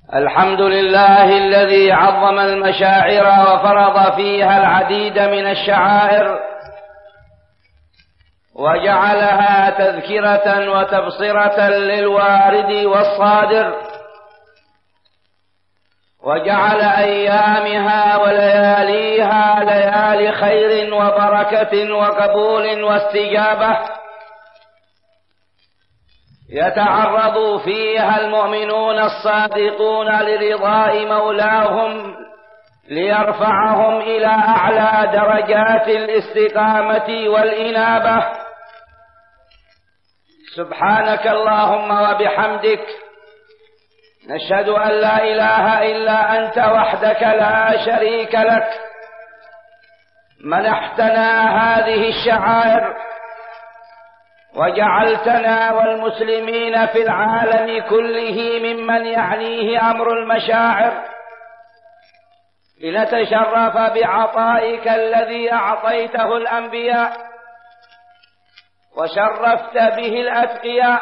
الحمد لله الذي عظم المشاعر وفرض فيها العديد من الشعائر وجعلها تذكرة وتبصرة للوارد والصادر، وجعل أيامها ولياليها ليالي خير وبركة وقبول واستجابة يتعرض فيها المؤمنون الصادقون لرضاء مولاهم ليرفعهم إلى أعلى درجات الاستقامة والإنابة. سبحانك اللهم وبحمدك، نشهد أن لا إله إلا أنت وحدك لا شريك لك، منحتنا هذه الشعائر وجعلتنا والمسلمين في العالم كله ممن يعنيه أمر المشاعر، لنتشرف بعطائك الذي أعطيته الأنبياء وشرفت به الأتقياء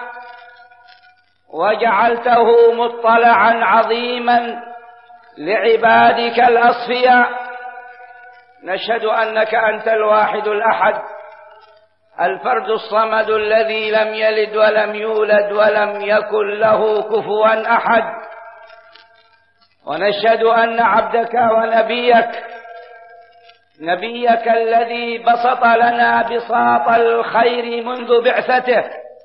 وجعلته مطلعا عظيما لعبادك الأصفياء. نشهد أنك أنت الواحد الأحد الفرد الصمد الذي لم يلد ولم يولد ولم يكن له كفوا أحد، ونشهد أن عبدك ونبيك الذي بسط لنا بساط الخير منذ بعثته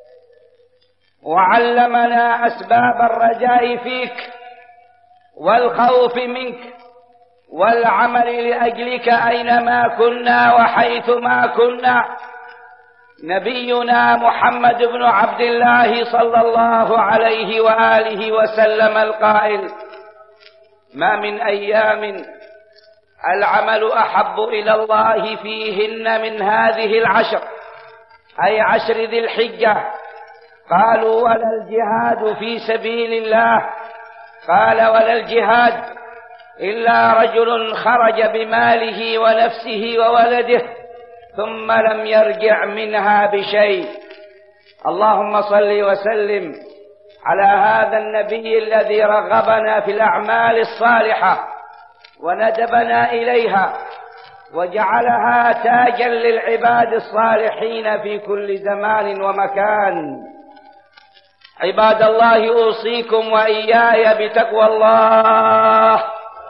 وعلمنا أسباب الرجاء فيك والخوف منك والعمل لأجلك أينما كنا وحيثما كنا، نبينا محمد بن عبد الله صلى الله عليه وآله وسلم القائل: ما من أيام العمل أحب إلى الله فيهن من هذه العشر، أي عشر ذي الحجة. قالوا: ولا الجهاد في سبيل الله؟ قال: ولا الجهاد إلا رجل خرج بماله ونفسه وولده ثم لم يرجع منها بشيء. اللهم صل وسلم على هذا النبي الذي رغبنا في الأعمال الصالحة وندبنا إليها وجعلها تاجا للعباد الصالحين في كل زمان ومكان. عباد الله، أوصيكم وإياي بتقوى الله.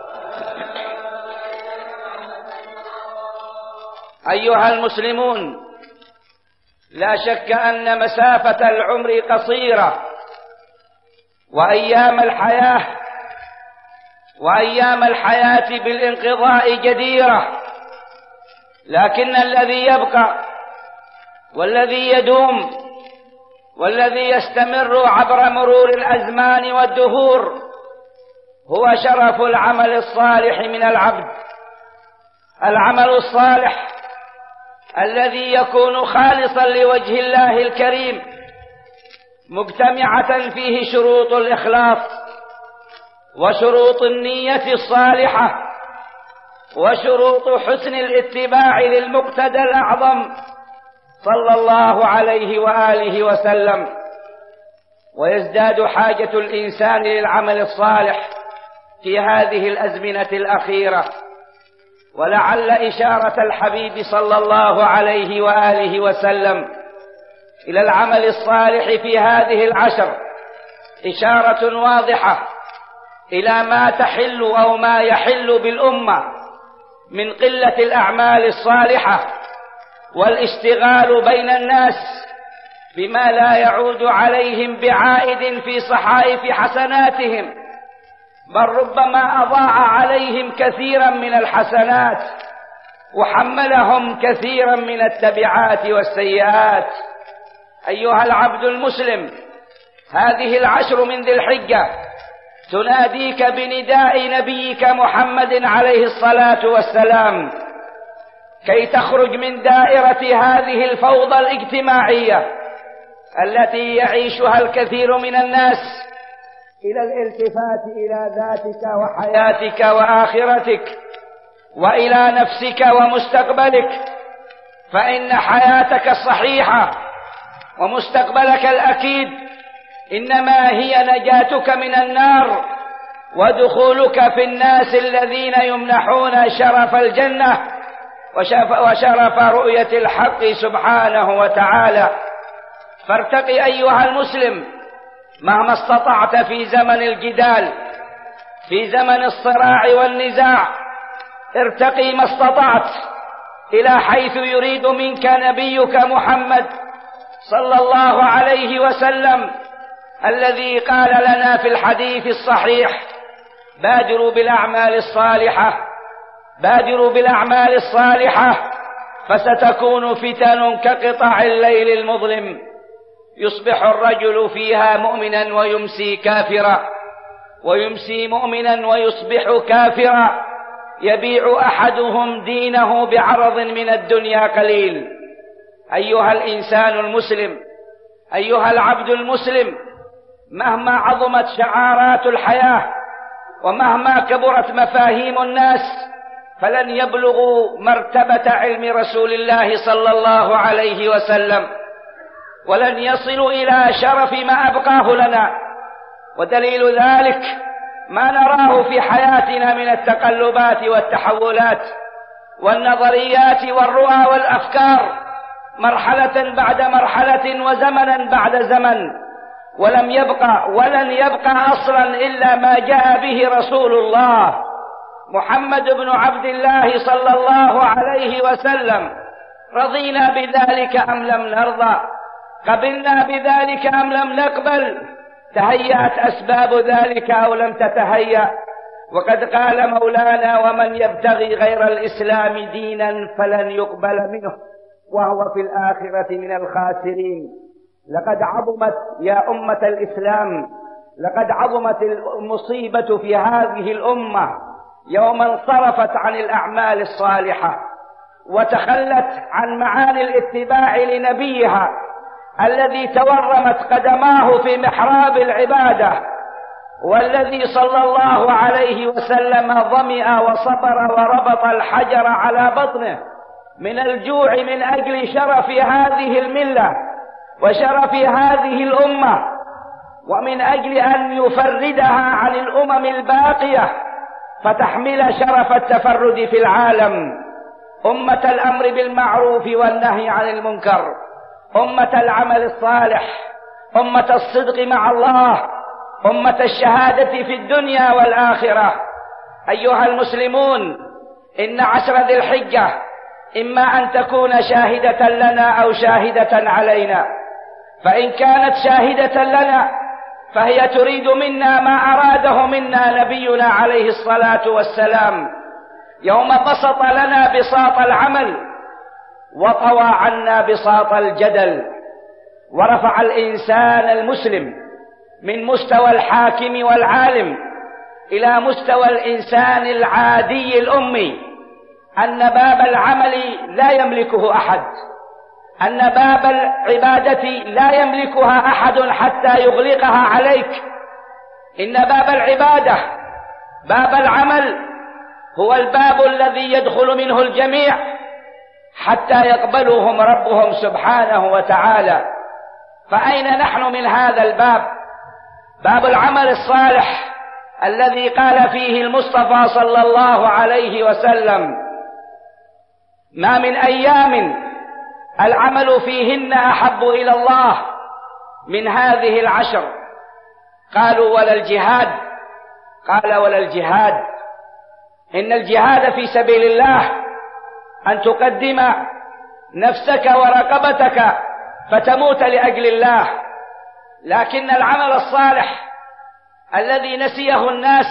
أيها المسلمون، لا شك أن مسافة العمر قصيرة وأيام الحياة بالانقضاء جديرة، لكن الذي يبقى والذي يدوم والذي يستمر عبر مرور الأزمان والدهور هو شرف العمل الصالح من العبد. العمل الصالح الذي يكون خالصا لوجه الله الكريم، مجتمعة فيه شروط الإخلاص وشروط النية الصالحة وشروط حسن الاتباع للمقتدى الأعظم صلى الله عليه وآله وسلم. ويزداد حاجة الإنسان للعمل الصالح في هذه الأزمنة الأخيرة، ولعل إشارة الحبيب صلى الله عليه وآله وسلم إلى العمل الصالح في هذه العشر إشارة واضحة إلى ما تحل أو ما يحل بالأمة من قلة الأعمال الصالحة والاشتغال بين الناس بما لا يعود عليهم بعائد في صحائف حسناتهم، بل ربما أضاع عليهم كثيرا من الحسنات وحملهم كثيرا من التبعات والسيئات. أيها العبد المسلم، هذه العشر من ذي الحجة تناديك بنداء نبيك محمد عليه الصلاة والسلام كي تخرج من دائرة هذه الفوضى الاجتماعية التي يعيشها الكثير من الناس إلى الالتفات إلى ذاتك وحياتك وآخرتك وإلى نفسك ومستقبلك، فإن حياتك الصحيحة ومستقبلك الأكيد إنما هي نجاتك من النار ودخولك في الناس الذين يمنحون شرف الجنة وشرف رؤية الحق سبحانه وتعالى. فارتقي أيها المسلم مهما استطعت في زمن الجدال، في زمن الصراع والنزاع، ارتقي ما استطعت إلى حيث يريد منك نبيك محمد صلى الله عليه وسلم، الذي قال لنا في الحديث الصحيح: بادروا بالأعمال الصالحة، بادروا بالأعمال الصالحة فستكون فتن كقطع الليل المظلم، يصبح الرجل فيها مؤمنا ويمسي كافرا، ويمسي مؤمنا ويصبح كافرا، يبيع أحدهم دينه بعرض من الدنيا قليل. أيها الإنسان المسلم، أيها العبد المسلم، مهما عظمت شعارات الحياة ومهما كبرت مفاهيم الناس فلن يبلغوا مرتبة علم رسول الله صلى الله عليه وسلم، ولن يصلوا إلى شرف ما أبقاه لنا. ودليل ذلك ما نراه في حياتنا من التقلبات والتحولات والنظريات والرؤى والأفكار، مرحلة بعد مرحلة وزمنا بعد زمن، ولن يبقى أصلا إلا ما جاء به رسول الله محمد بن عبد الله صلى الله عليه وسلم. رضينا بذلك أم لم نرضى؟ قبلنا بذلك أم لم نقبل؟ تهيأت أسباب ذلك أو لم تتهيأ؟ وقد قال مولانا: ومن يبتغي غير الإسلام دينا فلن يقبل منه وهو في الآخرة من الخاسرين. لقد عظمت يا أمة الإسلام، لقد عظمت المصيبة في هذه الأمة يوم انصرفت عن الأعمال الصالحة وتخلت عن معاني الاتباع لنبيها الذي تورمت قدماه في محراب العبادة، والذي صلى الله عليه وسلم ظمئ وصبر وربط الحجر على بطنه من الجوع من أجل شرف هذه الملة وشرف هذه الأمة، ومن أجل أن يفردها عن الأمم الباقية فتحمل شرف التفرد في العالم. أمة الأمر بالمعروف والنهي عن المنكر، أمة العمل الصالح، أمة الصدق مع الله، أمة الشهادة في الدنيا والآخرة. أيها المسلمون، إن عشر ذي الحجة إما أن تكون شاهدة لنا أو شاهدة علينا، فإن كانت شاهدة لنا فهي تريد منا ما أراده منا نبينا عليه الصلاة والسلام يوم بسط لنا بساط العمل وطوى عنا بساط الجدل، ورفع الإنسان المسلم من مستوى الحاكم والعالم إلى مستوى الإنسان العادي الأمي، أن باب العمل لا يملكه أحد، أن باب العبادة لا يملكها أحد حتى يغلقها عليك. إن باب العبادة، باب العمل، هو الباب الذي يدخل منه الجميع حتى يقبلهم ربهم سبحانه وتعالى. فأين نحن من هذا الباب؟ باب العمل الصالح الذي قال فيه المصطفى صلى الله عليه وسلم: ما من أيام العمل فيهن أحب إلى الله من هذه العشر. قالوا: ولا الجهاد؟ قال: ولا الجهاد. إن الجهاد في سبيل الله أن تقدم نفسك ورقبتك فتموت لأجل الله، لكن العمل الصالح الذي نسيه الناس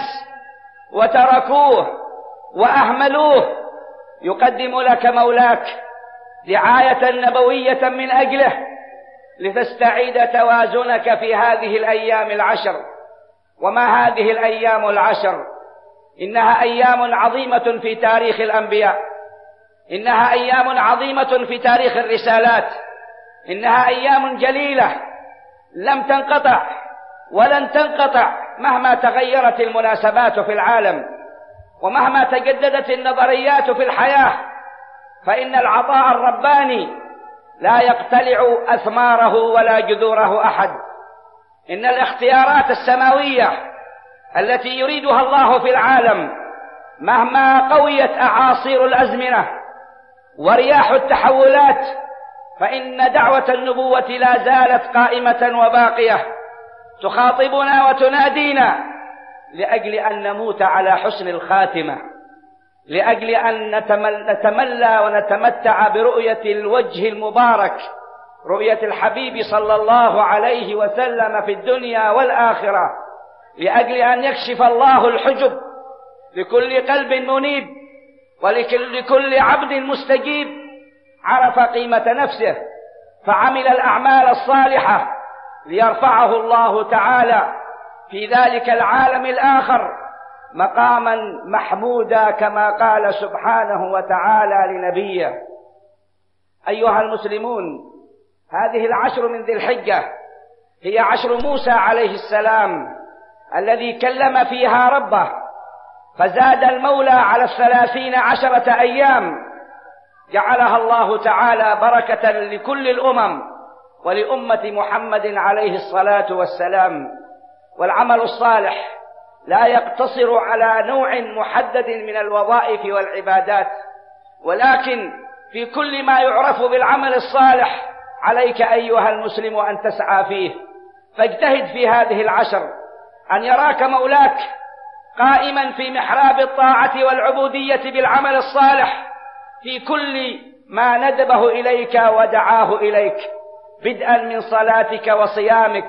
وتركوه وأهملوه يقدم لك مولاك دعاية نبوية من أجله لتستعيد توازنك في هذه الأيام العشر. وما هذه الأيام العشر؟ إنها أيام عظيمة في تاريخ الأنبياء، إنها أيام عظيمة في تاريخ الرسالات، إنها أيام جليلة لم تنقطع ولن تنقطع مهما تغيرت المناسبات في العالم ومهما تجددت النظريات في الحياة، فإن العطاء الرباني لا يقتلع أثماره ولا جذوره أحد. إن الاختيارات السماوية التي يريدها الله في العالم مهما قويت أعاصير الأزمنة ورياح التحولات، فإن دعوة النبوة لا زالت قائمة وباقية تخاطبنا وتنادينا لأجل أن نموت على حسن الخاتمة، لأجل أن نتملى ونتمتع برؤية الوجه المبارك، رؤية الحبيب صلى الله عليه وسلم في الدنيا والآخرة، لأجل أن يكشف الله الحجب لكل قلب منيب ولكل عبد مستجيب عرف قيمة نفسه فعمل الأعمال الصالحة ليرفعه الله تعالى في ذلك العالم الآخر مقاما محمودا كما قال سبحانه وتعالى لنبيه. أيها المسلمون، هذه العشر من ذي الحجة هي عشر موسى عليه السلام الذي كلم فيها ربه، فزاد المولى على 13 أيام جعلها الله تعالى بركة لكل الأمم ولأمة محمد عليه الصلاة والسلام. والعمل الصالح لا يقتصر على نوع محدد من الوظائف والعبادات، ولكن في كل ما يعرف بالعمل الصالح عليك أيها المسلم أن تسعى فيه. فاجتهد في هذه العشر أن يراك مولاك قائما في محراب الطاعة والعبودية بالعمل الصالح في كل ما ندبه إليك ودعاه إليك، بدءا من صلاتك وصيامك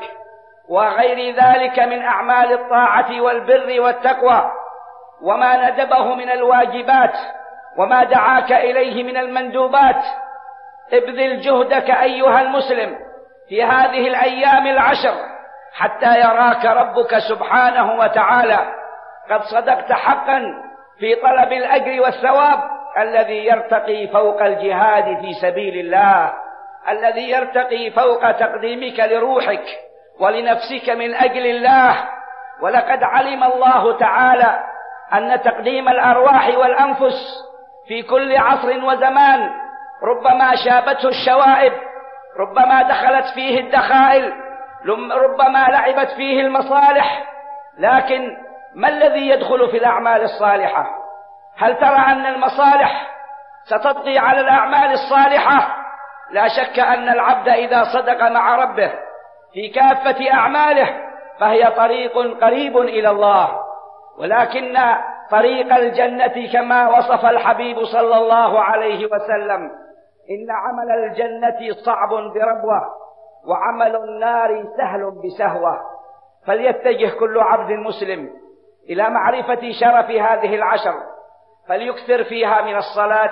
وغير ذلك من أعمال الطاعة والبر والتقوى، وما ندبه من الواجبات وما دعاك إليه من المندوبات. ابذل جهدك أيها المسلم في هذه الأيام العشر حتى يراك ربك سبحانه وتعالى قد صدقت حقا في طلب الأجر والثواب الذي يرتقي فوق الجهاد في سبيل الله، الذي يرتقي فوق تقديمك لروحك ولنفسك من أجل الله. ولقد علم الله تعالى أن تقديم الأرواح والأنفس في كل عصر وزمان ربما شابته الشوائب، ربما دخلت فيه الدخائل، ربما لعبت فيه المصالح، لكن ما الذي يدخل في الأعمال الصالحة؟ هل ترى أن المصالح ستطغي على الأعمال الصالحة؟ لا شك أن العبد إذا صدق مع ربه في كافة أعماله فهي طريق قريب إلى الله، ولكن طريق الجنة كما وصف الحبيب صلى الله عليه وسلم: إن عمل الجنة صعب بربوة وعمل النار سهل بسهوة. فليتجه كل عبد مسلم إلى معرفة شرف هذه العشر، فليكثر فيها من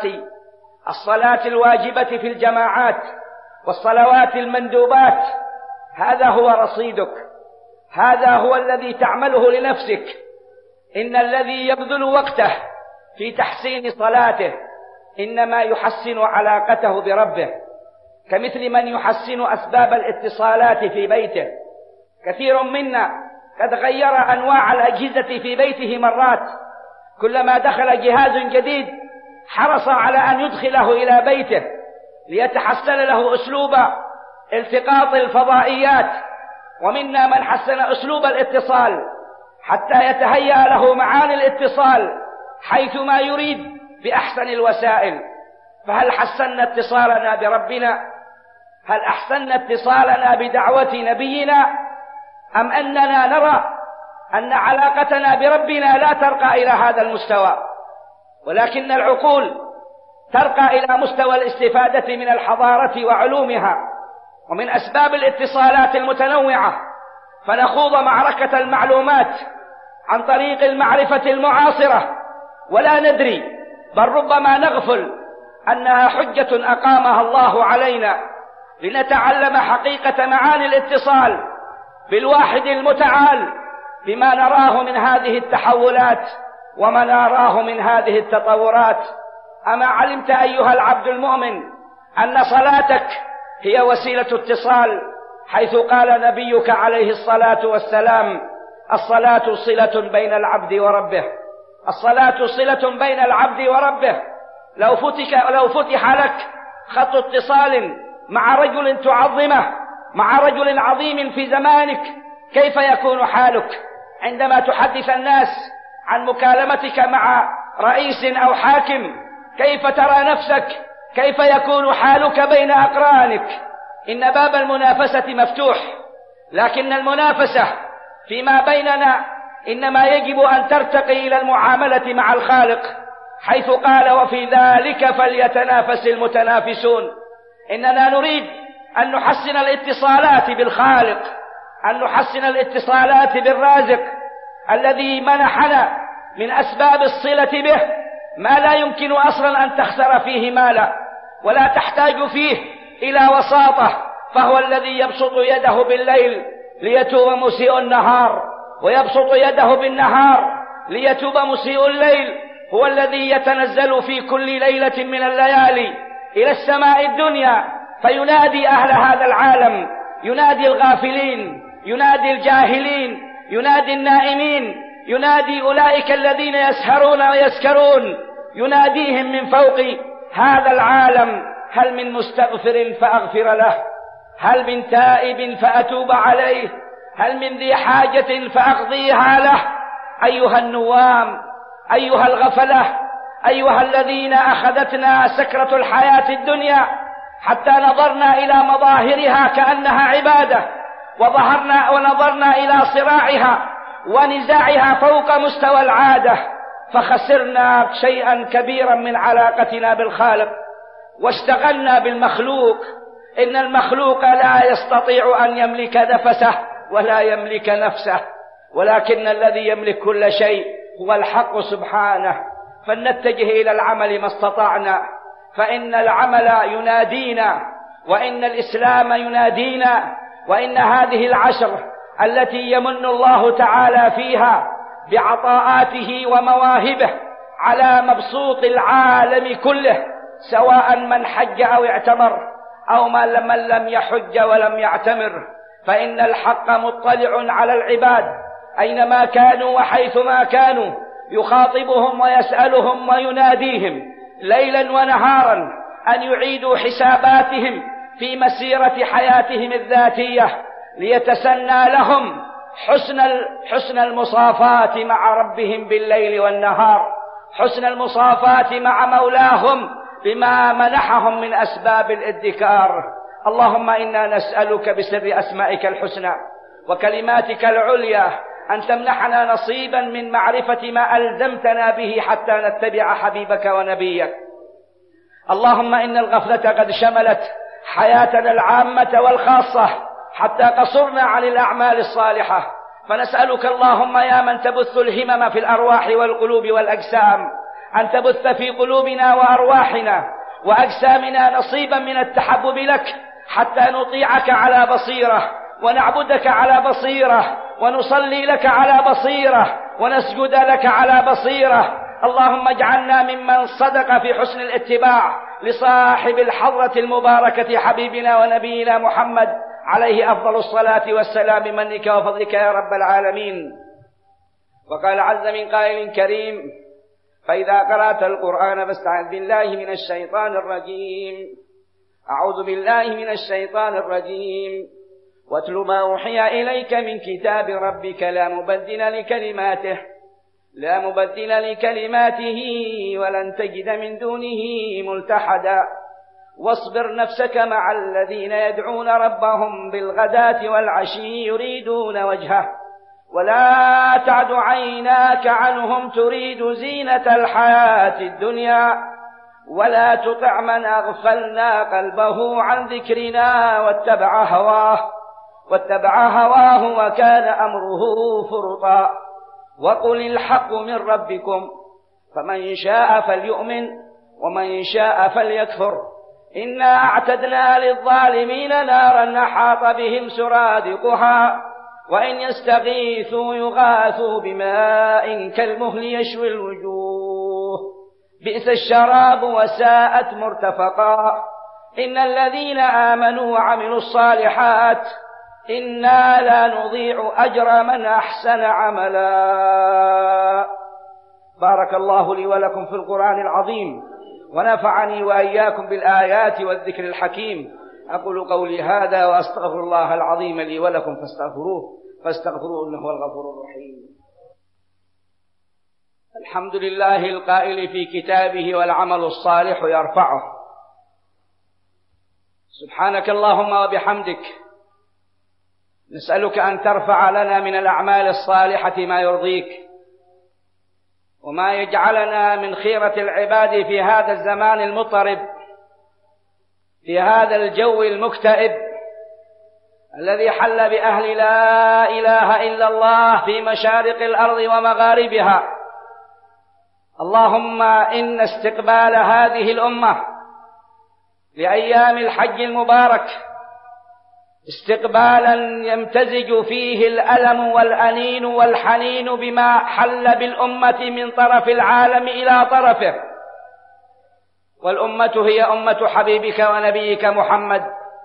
الصلاة الواجبة في الجماعات والصلوات المندوبات. هذا هو رصيدك، هذا هو الذي تعمله لنفسك. إن الذي يبذل وقته في تحسين صلاته إنما يحسن علاقته بربه، كمثل من يحسن أسباب الاتصالات في بيته. كثير منا قد غير أنواع الأجهزة في بيته مرات، كلما دخل جهاز جديد حرص على أن يدخله إلى بيته ليتحسن له أسلوب التقاط الفضائيات، ومنا من حسن أسلوب الاتصال حتى يتهيأ له معاني الاتصال حيثما يريد بأحسن الوسائل. فهل حسنا اتصالنا بربنا؟ هل أحسننا اتصالنا بدعوة نبينا؟ أم أننا نرى أن علاقتنا بربنا لا ترقى إلى هذا المستوى، ولكن العقول ترقى إلى مستوى الاستفادة من الحضارة وعلومها ومن أسباب الاتصالات المتنوعة، فنخوض معركة المعلومات عن طريق المعرفة المعاصرة ولا ندري، بل ربما نغفل أنها حجة أقامها الله علينا لنتعلم حقيقة معاني الاتصال بالواحد المتعال بما نراه من هذه التحولات وما نراه من هذه التطورات. أما علمت أيها العبد المؤمن أن صلاتك هي وسيلة اتصال، حيث قال نبيك عليه الصلاة والسلام: الصلاة صلة بين العبد وربه. الصلاة صلة بين العبد وربه. لو فتح لك خط اتصال مع رجل تعظمه، مع رجل عظيم في زمانك، كيف يكون حالك؟ عندما تحدث الناس عن مكالمتك مع رئيس أو حاكم كيف ترى نفسك؟ كيف يكون حالك بين أقرانك؟ إن باب المنافسة مفتوح، لكن المنافسة فيما بيننا إنما يجب أن ترتقي إلى المعاملة مع الخالق، حيث قال: وفي ذلك فليتنافس المتنافسون. إننا نريد أن نحسن الاتصالات بالخالق، أن نحسن الاتصالات بالرازق الذي منحنا من أسباب الصلة به ما لا يمكن أصلا أن تخسر فيه مالا ولا تحتاج فيه إلى وساطة، فهو الذي يبسط يده بالليل ليتوب مسيء النهار، ويبسط يده بالنهار ليتوب مسيء الليل. هو الذي يتنزل في كل ليلة من الليالي إلى السماء الدنيا فينادي أهل هذا العالم، ينادي الغافلين، ينادي الجاهلين، ينادي النائمين، ينادي أولئك الذين يسهرون ويسكرون، يناديهم من فوق هذا العالم: هل من مستغفر فأغفر له؟ هل من تائب فأتوب عليه؟ هل من ذي حاجة فأقضيها له؟ أيها النوام، أيها الغفلة، أيها الذين أخذتنا سكرة الحياة الدنيا حتى نظرنا إلى مظاهرها كأنها عبادة، ونظرنا إلى صراعها ونزاعها فوق مستوى العادة، فخسرنا شيئا كبيرا من علاقتنا بالخالق واشتغلنا بالمخلوق. إن المخلوق لا يستطيع أن يملك نفسه ولا يملك نفسه، ولكن الذي يملك كل شيء هو الحق سبحانه. فلنتجه إلى العمل ما استطعنا، فإن العمل ينادينا، وإن الإسلام ينادينا، وإن هذه العشر التي يمن الله تعالى فيها بعطاءاته ومواهبه على مبسوط العالم كله، سواء من حج أو اعتمر أو من لم يحج ولم يعتمر، فإن الحق مطلع على العباد أينما كانوا وحيثما كانوا، يخاطبهم ويسألهم ويناديهم ليلا ونهارا أن يعيدوا حساباتهم في مسيرة حياتهم الذاتية، ليتسنى لهم حسن المصافات مع ربهم بالليل والنهار، حسن المصافات مع مولاهم بما منحهم من أسباب الادكار. اللهم إنا نسألك بسر أسمائك الحسنى وكلماتك العليا أن تمنحنا نصيبا من معرفة ما ألزمتنا به حتى نتبع حبيبك ونبيك. اللهم إن الغفلة قد شملت حياتنا العامة والخاصة حتى قصرنا عن الأعمال الصالحة، فنسألك اللهم يا من تبث الهمم في الأرواح والقلوب والأجسام أن تبث في قلوبنا وأرواحنا وأجسامنا نصيبا من التحبب لك، حتى نطيعك على بصيرة، ونعبدك على بصيرة، ونصلي لك على بصيرة، ونسجد لك على بصيرة. اللهم اجعلنا ممن صدق في حسن الاتباع لصاحب الحضرة المباركة حبيبنا ونبينا محمد عليه أفضل الصلاة والسلام منك وفضلك يا رب العالمين. وقال عز من قائل كريم: فإذا قرأت القرآن فاستعذ بالله من الشيطان الرجيم. أعوذ بالله من الشيطان الرجيم. واتل ما أوحي إليك من كتاب ربك لا مبدل لكلماته ولن تجد من دونه ملتحدا. واصبر نفسك مع الذين يدعون ربهم بالغداة والعشي يريدون وجهه ولا تعد عيناك عنهم تريد زينة الحياة الدنيا ولا تطع من أغفلنا قلبه عن ذكرنا واتبع هواه وكان أمره فرطا. وقل الحق من ربكم فمن شاء فليؤمن ومن شاء فليكفر إنا أعتدنا للظالمين نارا أحاط بهم سرادقها وإن يستغيثوا يغاثوا بماء كالمهل يشوي الوجوه بئس الشراب وساءت مرتفقا. إن الذين آمنوا وعملوا الصالحات إنا لا نضيع أجر من أحسن عملا. بارك الله لي ولكم في القرآن العظيم، ونفعني وإياكم بالآيات والذكر الحكيم. أقول قولي هذا وأستغفر الله العظيم لي ولكم فاستغفروه فاستغفروه إنه هو الغفور الرحيم. الحمد لله القائل في كتابه: والعمل الصالح يرفعه. سبحانك اللهم وبحمدك، نسألك أن ترفع لنا من الأعمال الصالحة ما يرضيك، وما يجعلنا من خيرة العباد في هذا الزمان المضطرب، في هذا الجو المكتئب الذي حل بأهل لا إله إلا الله في مشارق الأرض ومغاربها. اللهم إن استقبال هذه الأمة لأيام الحج المبارك استقبالا يمتزج فيه الألم والأنين والحنين بما حل بالأمة من طرف العالم إلى طرفه، والأمة هي أمة حبيبك ونبيك محمد،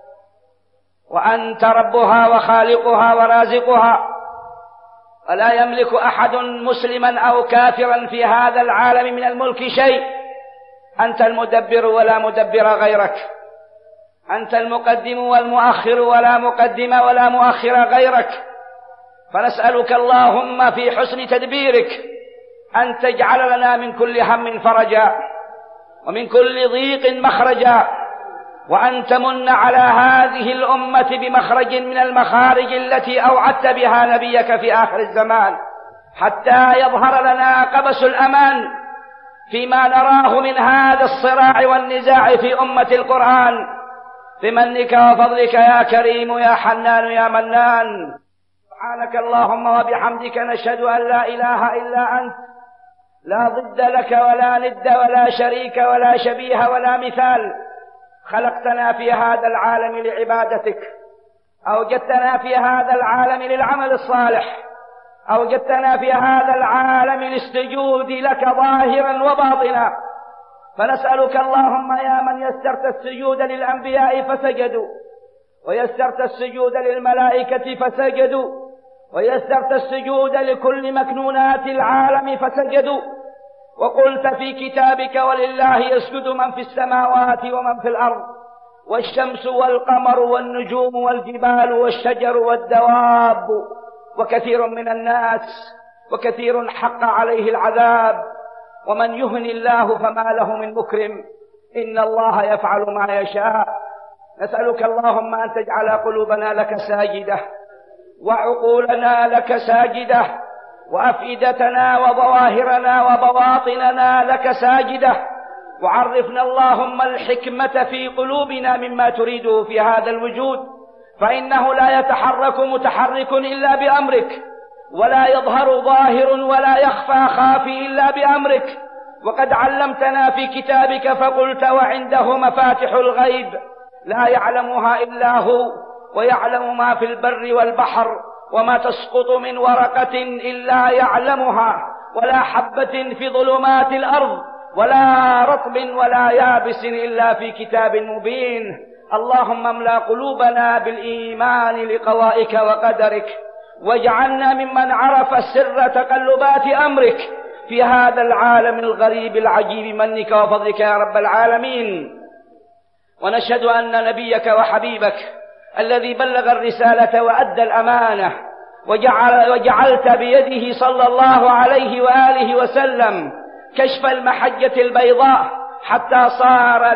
وأنت ربها وخالقها ورازقها، ولا يملك أحد مسلما أو كافرا في هذا العالم من الملك شيء. أنت المدبر ولا مدبر غيرك، أنت المقدم والمؤخر ولا مقدم ولا مؤخر غيرك. فنسألك اللهم في حسن تدبيرك أن تجعل لنا من كل هم فرجا، ومن كل ضيق مخرجا، وأن تمن على هذه الأمة بمخرج من المخارج التي أوعدت بها نبيك في آخر الزمان، حتى يظهر لنا قبس الأمان فيما نراه من هذا الصراع والنزاع في أمة القرآن، بمنك وفضلك يا كريم يا حنان يا منان. سبحانك اللهم وبحمدك، نشهد أن لا إله إلا أنت، لا ضد لك ولا ند ولا شريك ولا شبيه ولا مثال. خلقتنا في هذا العالم لعبادتك، أوجدتنا في هذا العالم للعمل الصالح، أوجدتنا في هذا العالم للسجود لك ظاهرا وباطنا. فنسألك اللهم يا من يسرت السجود للأنبياء فسجدوا، ويسرت السجود للملائكة فسجدوا، ويسرت السجود لكل مكنونات العالم فسجدوا، وقلت في كتابك: ولله يسجد من في السماوات ومن في الأرض، والشمس والقمر والنجوم والجبال والشجر والدواب، وكثير من الناس، وكثير حق عليه العذاب، ومن يهن الله فما له من مكرم، إن الله يفعل ما يشاء. نسألك اللهم أن تجعل قلوبنا لك ساجدة، وعقولنا لك ساجدة، وأفئدتنا وظواهرنا وبواطننا لك ساجدة، وعرفنا اللهم الحكمة في قلوبنا مما تريده في هذا الوجود، فإنه لا يتحرك متحرك إلا بأمرك، ولا يظهر ظاهر ولا يخفى خافي إلا بأمرك. وقد علمتنا في كتابك فقلت: وعنده مفاتح الغيب لا يعلمها إلا هو، ويعلم ما في البر والبحر، وما تسقط من ورقة إلا يعلمها، ولا حبة في ظلمات الأرض، ولا رطب ولا يابس إلا في كتاب مبين. اللهم املأ قلوبنا بالإيمان لقضائك وقدرك، واجعلنا ممن عرف سر تقلبات أمرك في هذا العالم الغريب العجيب منك وفضلك يا رب العالمين. ونشهد أن نبيك وحبيبك الذي بلغ الرسالة وأدى الأمانة وجعلت بيده صلى الله عليه وآله وسلم كشف المحجة البيضاء حتى صار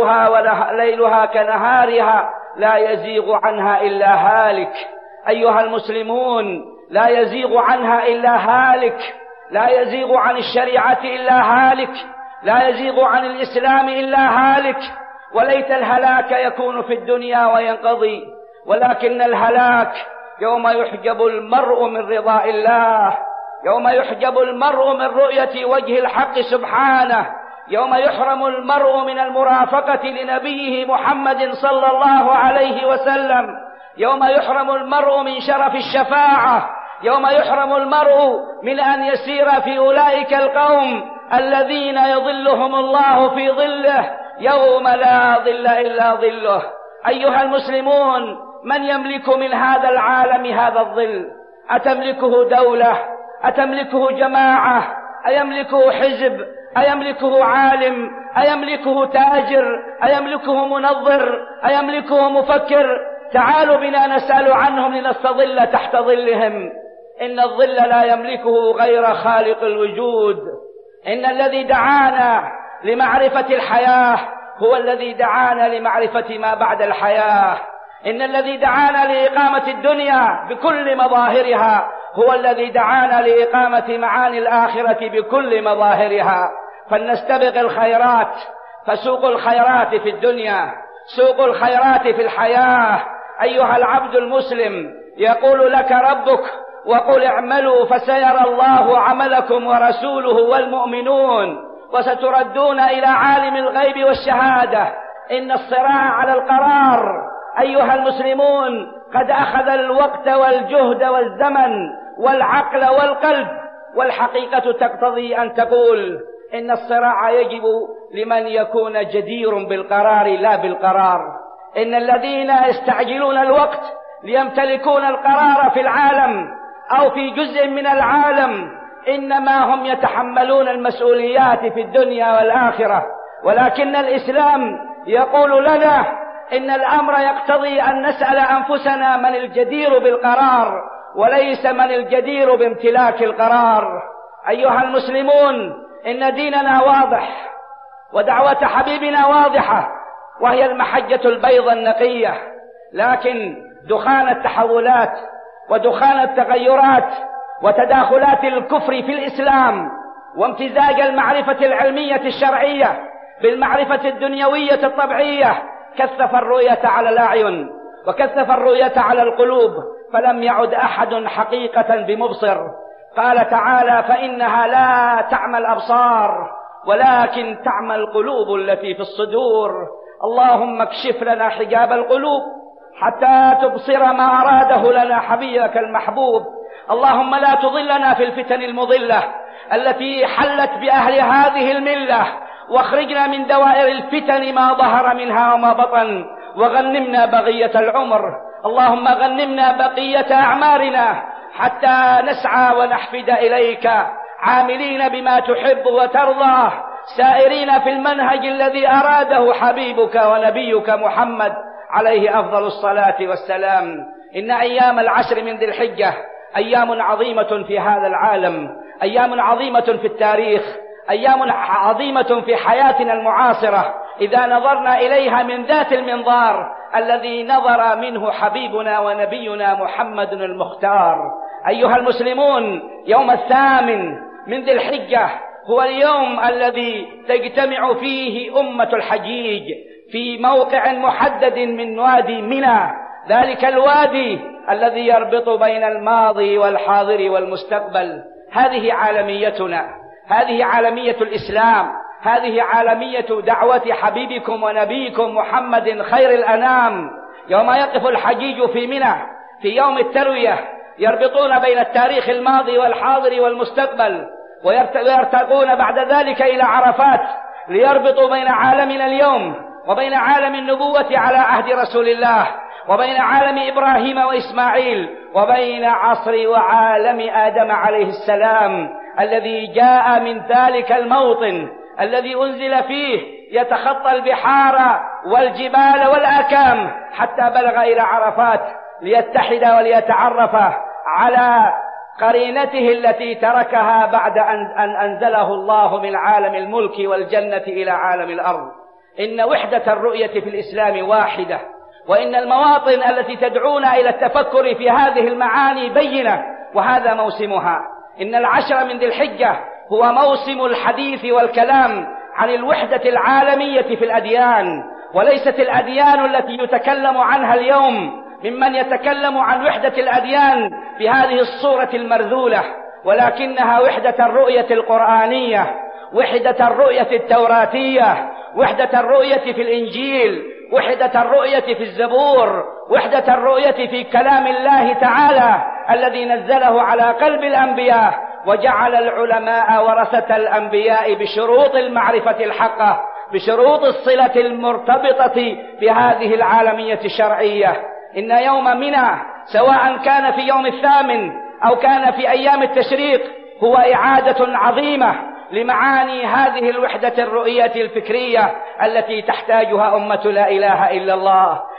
ليلها كنهارها لا يزيغ عنها إلا هالك. أيها المسلمون، لا يزيغ عنها إلا هالك، لا يزيغ عن الشريعة إلا هالك، لا يزيغ عن الإسلام إلا هالك. وليت الهلاك يكون في الدنيا وينقضي، ولكن الهلاك يوم يحجب المرء من رضاء الله، يوم يحجب المرء من رؤية وجه الحق سبحانه، يوم يحرم المرء من المرافقة لنبيه محمد صلى الله عليه وسلم، يوم يحرم المرء من شرف الشفاعة، يوم يحرم المرء من أن يسير في أولئك القوم الذين يظلهم الله في ظله يوم لا ظل إلا ظله. أيها المسلمون، من يملك من هذا العالم هذا الظل؟ أتملكه دولة؟ أتملكه جماعة؟ أيملكه حزب؟ أيملكه عالم؟ أيملكه تاجر؟ أيملكه منظر؟ أيملكه مفكر؟ تعالوا بنا نسأل عنهم لنستظل تحت ظلهم. إن الظل لا يملكه غير خالق الوجود. إن الذي دعانا لمعرفة الحياة هو الذي دعانا لمعرفة ما بعد الحياة. إن الذي دعانا لإقامة الدنيا بكل مظاهرها هو الذي دعانا لإقامة معاني الآخرة بكل مظاهرها. فلنستبق الخيرات، فسوق الخيرات في الدنيا، سوق الخيرات في الحياة. أيها العبد المسلم، يقول لك ربك: وقل اعملوا فسيرى الله عملكم ورسوله والمؤمنون وستردون إلى عالم الغيب والشهادة. إن الصراع على القرار أيها المسلمون قد أخذ الوقت والجهد والزمن والعقل والقلب، والحقيقة تقتضي أن تقول إن الصراع يجب لمن يكون جدير بالقرار لا بالقرار. إن الذين يستعجلون الوقت ليمتلكون القرار في العالم أو في جزء من العالم إنما هم يتحملون المسؤوليات في الدنيا والآخرة. ولكن الإسلام يقول لنا إن الأمر يقتضي أن نسأل أنفسنا من الجدير بالقرار وليس من الجدير بامتلاك القرار. أيها المسلمون، إن ديننا واضح ودعوة حبيبنا واضحة، وهي المحجة البيضاء النقية، لكن دخان التحولات ودخان التغيرات وتداخلات الكفر في الإسلام وامتزاج المعرفة العلمية الشرعية بالمعرفة الدنيوية الطبيعية كثف الرؤية على الأعين وكثف الرؤية على القلوب، فلم يعد أحد حقيقة بمبصر. قال تعالى: فإنها لا تعمى الأبصار ولكن تعمى القلوب التي في الصدور. اللهم اكشف لنا حجاب القلوب حتى تبصر ما أراده لنا حبيبك المحبوب. اللهم لا تضلنا في الفتن المضلة التي حلت بأهل هذه الملة، واخرجنا من دوائر الفتن ما ظهر منها وما بطن، وغنمنا بقية العمر. اللهم غنمنا بقية أعمارنا حتى نسعى ونحفد إليك عاملين بما تحب وترضى، سائرين في المنهج الذي أراده حبيبك ونبيك محمد عليه أفضل الصلاة والسلام. إن أيام العشر من ذي الحجة أيام عظيمة في هذا العالم، أيام عظيمة في التاريخ، أيام عظيمة في حياتنا المعاصرة إذا نظرنا إليها من ذات المنظار الذي نظر منه حبيبنا ونبينا محمد المختار. أيها المسلمون، يوم 8 من ذي الحجة هو اليوم الذي تجتمع فيه أمة الحجيج في موقع محدد من وادي منى، ذلك الوادي الذي يربط بين الماضي والحاضر والمستقبل. هذه عالميتنا، هذه عالمية الإسلام، هذه عالمية دعوة حبيبكم ونبيكم محمد خير الأنام. يوم يقف الحجيج في منى في يوم التروية يربطون بين التاريخ الماضي والحاضر والمستقبل، ويرتقون بعد ذلك إلى عرفات ليربطوا بين عالمنا اليوم وبين عالم النبوة على عهد رسول الله، وبين عالم إبراهيم وإسماعيل، وبين عصر وعالم آدم عليه السلام الذي جاء من ذلك الموطن الذي أنزل فيه يتخطى البحار والجبال والأكام حتى بلغ إلى عرفات ليتحد وليتعرف على قرينته التي تركها بعد أن أنزله الله من عالم الملك والجنة إلى عالم الأرض. إن وحدة الرؤية في الإسلام واحدة، وإن المواطن التي تدعونا إلى التفكر في هذه المعاني بينة، وهذا موسمها. إن العشر من ذي الحجة هو موسم الحديث والكلام عن الوحدة العالمية في الأديان، وليست الأديان التي يتكلم عنها اليوم ممن يتكلم عن وحدة الأديان بهذه الصورة المرذولة، ولكنها وحدة الرؤية القرآنية، وحدة الرؤية التوراتية، وحدة الرؤية في الإنجيل، وحدة الرؤية في الزبور، وحدة الرؤية في كلام الله تعالى الذي نزله على قلب الأنبياء، وجعل العلماء ورثة الأنبياء بشروط المعرفة الحقة، بشروط الصلة المرتبطة بهذه العالمية الشرعية. إن يوم منى سواء كان في يوم 8 أو كان في أيام التشريق هو إعادة عظيمة لمعاني هذه الوحدة الرؤية الفكرية التي تحتاجها أمة لا إله إلا الله.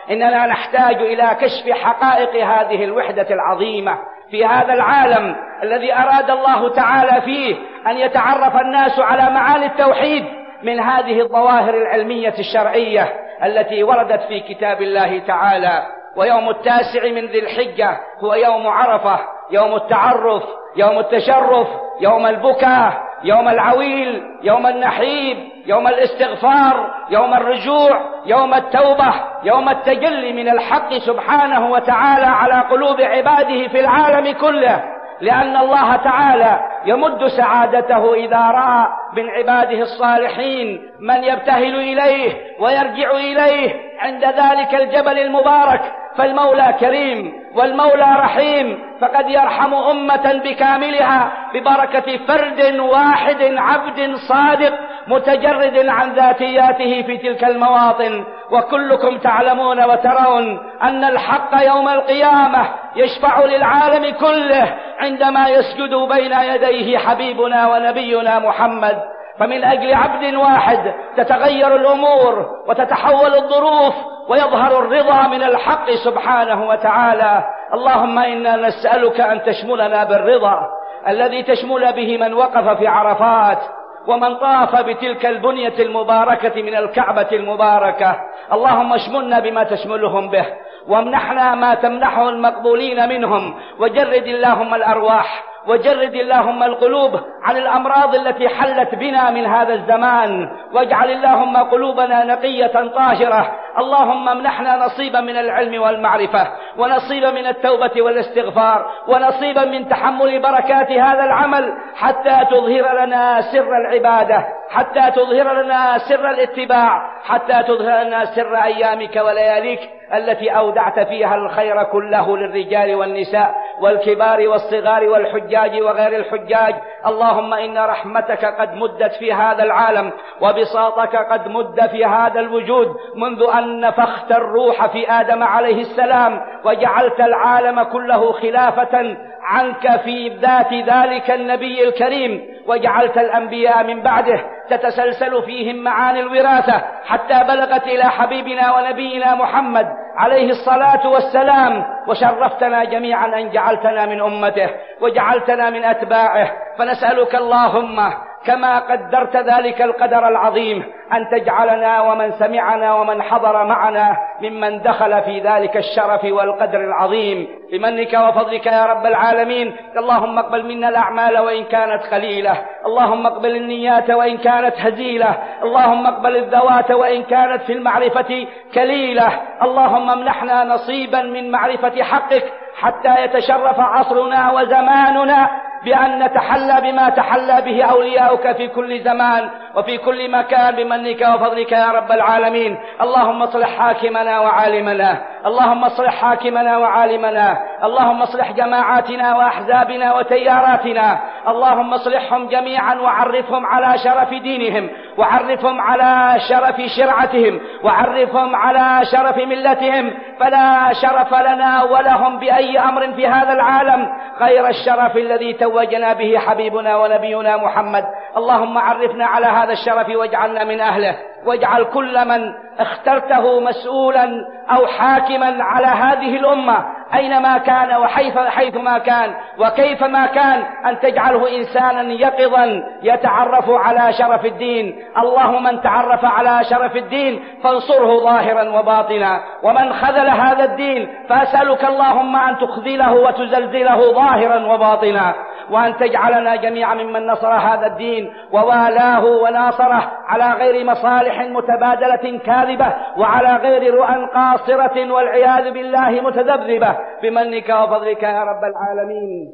إننا نحتاج إلى كشف حقائق هذه الوحدة العظيمة في هذا العالم الذي أراد الله تعالى فيه أن يتعرف الناس على معاني التوحيد من هذه الظواهر العلمية الشرعية التي وردت في كتاب الله تعالى. ويوم 9 من ذي الحجة هو يوم عرفة، يوم التعرف، يوم التشرف، يوم البكاء، يوم العويل، يوم النحيب، يوم الاستغفار، يوم الرجوع، يوم التوبة، يوم التجلي من الحق سبحانه وتعالى على قلوب عباده في العالم كله، لأن الله تعالى يمد سعادته إذا رأى من عباده الصالحين من يبتهل إليه ويرجع إليه عند ذلك الجبل المبارك. فالمولى كريم والمولى رحيم، فقد يرحم أمة بكاملها ببركة فرد واحد عبد صادق متجرد عن ذاتياته في تلك المواطن. وكلكم تعلمون وترون أن الحق يوم القيامة يشفع للعالم كله عندما يسجد بين يديه حبيبنا ونبينا محمد. فمن أجل عبد واحد تتغير الأمور وتتحول الظروف ويظهر الرضا من الحق سبحانه وتعالى. اللهم إنا نسألك أن تشملنا بالرضا الذي تشمل به من وقف في عرفات ومن طاف بتلك البنية المباركة من الكعبة المباركة. اللهم اشملنا بما تشملهم به، وامنحنا ما تمنحه المقبولين منهم، وجرد اللهم الأرواح، وجرد اللهم القلوب عن الأمراض التي حلت بنا من هذا الزمان، واجعل اللهم قلوبنا نقية طاهرة. اللهم امنحنا نصيبا من العلم والمعرفة، ونصيبا من التوبة والاستغفار، ونصيبا من تحمل بركات هذا العمل، حتى تظهر لنا سر العبادة، حتى تظهر لنا سر الاتباع، حتى تظهر لنا سر أيامك ولياليك التي أودعت فيها الخير كله للرجال والنساء والكبار والصغار والحجاج وغير الحجاج. اللهم إن رحمتك قد مدت في هذا العالم، وبساطك قد مد في هذا الوجود منذ أن نفخت الروح في آدم عليه السلام، وجعلت العالم كله خلافة عنك في ذات ذلك النبي الكريم، وجعلت الأنبياء من بعده تتسلسل فيهم معاني الوراثة حتى بلغت إلى حبيبنا ونبينا محمد عليه الصلاة والسلام. وشرفتنا جميعا أن جعلتنا من أمته وجعلتنا من أتباعه. فنسألك اللهم كما قدرت ذلك القدر العظيم أن تجعلنا ومن سمعنا ومن حضر معنا ممن دخل في ذلك الشرف والقدر العظيم بمنك وفضلك يا رب العالمين. اللهم اقبل منا الأعمال وإن كانت قليلة، اللهم اقبل النيات وإن كانت هزيلة، اللهم اقبل الذوات وإن كانت في المعرفة كليلة. اللهم امنحنا نصيبا من معرفة حقك حتى يتشرف عصرنا وزماننا بأن نتحلى بما تحلى به أولياؤك في كل زمان وفي كل مكان بمنك وفضلك يا رب العالمين. اللهم اصلح حاكمنا وعالمنا، اللهم اصلح حاكمنا وعالمنا، اللهم اصلح جماعاتنا وأحزابنا وتياراتنا، اللهم اصلحهم جميعا وعرفهم على شرف دينهم، وعرفهم على شرف شرعتهم، وعرفهم على شرف ملتهم. فلا شرف لنا ولهم بأي أمر في هذا العالم غير الشرف الذي توجنا به حبيبنا ونبينا محمد. اللهم عرفنا على هذا الشرف واجعلنا من أهله، واجعل كل من اخترته مسؤولا أو حاكما على هذه الأمة أينما كان وحيثما كان وكيفما كان أن تجعله إنسانا يقظا يتعرف على شرف الدين. اللهم من تعرف على شرف الدين فانصره ظاهرا وباطنا، ومن خذل هذا الدين فأسألك اللهم أن تخذله وتزلزله ظاهرا وباطنا، وأن تجعلنا جميعا ممن نصر هذا الدين ووالاه وناصره على غير مصالح متبادلة كاذبة، وعلى غير رؤى قاصرة والعياذ بالله متذبذبة بمنك وفضلك يا رب العالمين.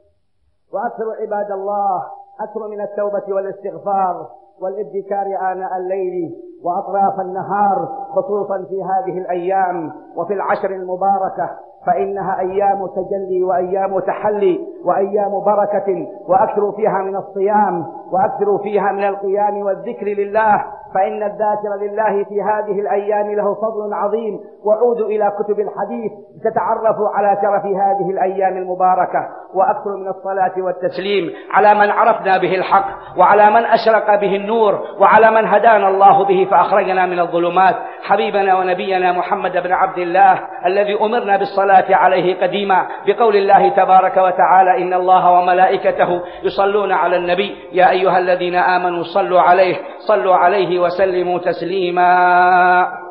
وأكثر عباد الله، أكثر من التوبة والاستغفار والابتكار آناء الليل وأطراف النهار، خصوصا في هذه الأيام وفي العشر المباركة، فإنها أيام تجلي وأيام تحلي وأيام بركة، وأكثروا فيها من الصيام وأكثروا فيها من القيام والذكر لله، فإن الذاكر لله في هذه الأيام له فضل عظيم وعودوا إلى كتب الحديث تتعرفوا على شرف هذه الأيام المباركة، وأكثروا من الصلاة والتسليم على من عرفنا به الحق، وعلى من أشرق به النور، وعلى من هدانا الله به فأخرجنا من الظلمات، حبيبنا ونبينا محمد بن عبد الله الذي أمرنا بالصلاة عليه قديما بقول الله تبارك وتعالى: إن الله وملائكته يصلون على النبي يا أيها الذين آمنوا صلوا عليه وسلموا تسليما.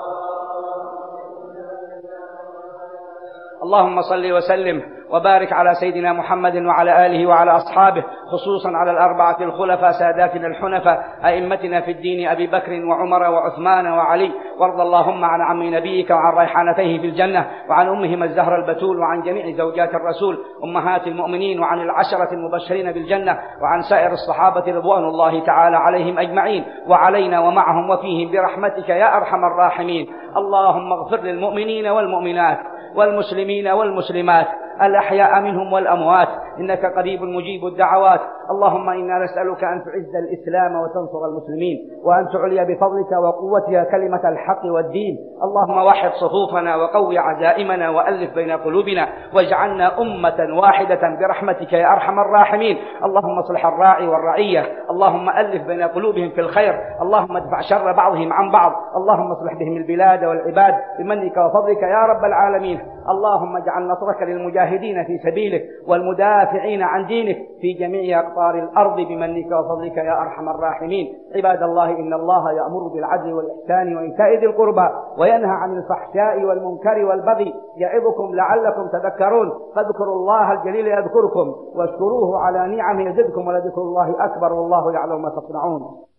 اللهم صل وسلم وبارك على سيدنا محمد وعلى آله وعلى أصحابه، خصوصا على الأربعة الخلفاء ساداتنا الحنفاء أئمتنا في الدين أبي بكر وعمر وعثمان وعلي، وارض اللهم عن عم نبيك وعن ريحانتيه في الجنة وعن أمهما الزهرة البتول وعن جميع زوجات الرسول أمهات المؤمنين وعن العشرة المبشرين بالجنة وعن سائر الصحابة رضوان الله تعالى عليهم أجمعين وعلينا ومعهم وفيهم برحمتك يا أرحم الراحمين. اللهم اغفر للمؤمنين والمؤمنات والمسلمين والمسلمات الأحياء منهم والأموات، إنك قريب مجيب الدعوات. اللهم إنا نسألك أن تعز الإسلام وتنصر المسلمين، وأن تعلي بفضلك وقوتك كلمة الحق والدين. اللهم وحد صفوفنا وقوي عزائمنا وألف بين قلوبنا، واجعلنا أمة واحدة برحمتك يا أرحم الراحمين. اللهم اصلح الراعي والرعية، اللهم ألف بين قلوبهم في الخير، اللهم ادفع شر بعضهم عن بعض، اللهم اصلح بهم البلاد والعباد بمنك وفضلك يا رب العالمين. اللهم اجعل نصرك للمجاهدين في سبيلك والمدافعين عن دينك في جميع أقطار الأرض بمنك وفضلك يا أرحم الراحمين. عباد الله، إن الله يأمر بالعدل والإحسان وإيتاء ذي القربى وينهى عن الفحشاء والمنكر والبغي، يعظكم لعلكم تذكرون. فاذكروا الله الجليل يذكركم، واشكروه على نعمه يزدكم، ولذكر الله أكبر، والله يعلم ما تصنعون.